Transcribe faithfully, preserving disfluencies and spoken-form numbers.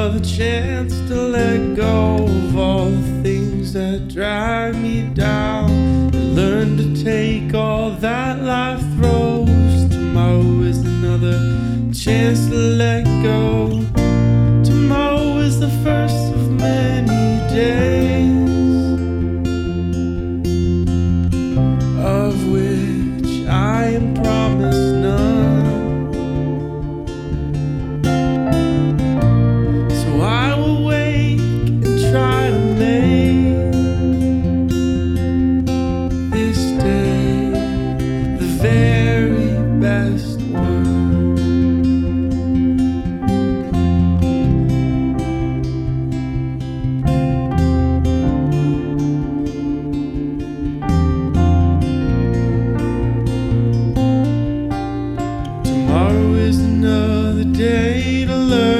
another chance to let go of all the things that drag me down, and learn to take all that life throws. Tomorrow is another chance to let go. Tomorrow is the first of many days, of which I am promised none. So I will wake and try to make this day the very best one. Tomorrow is another day to learn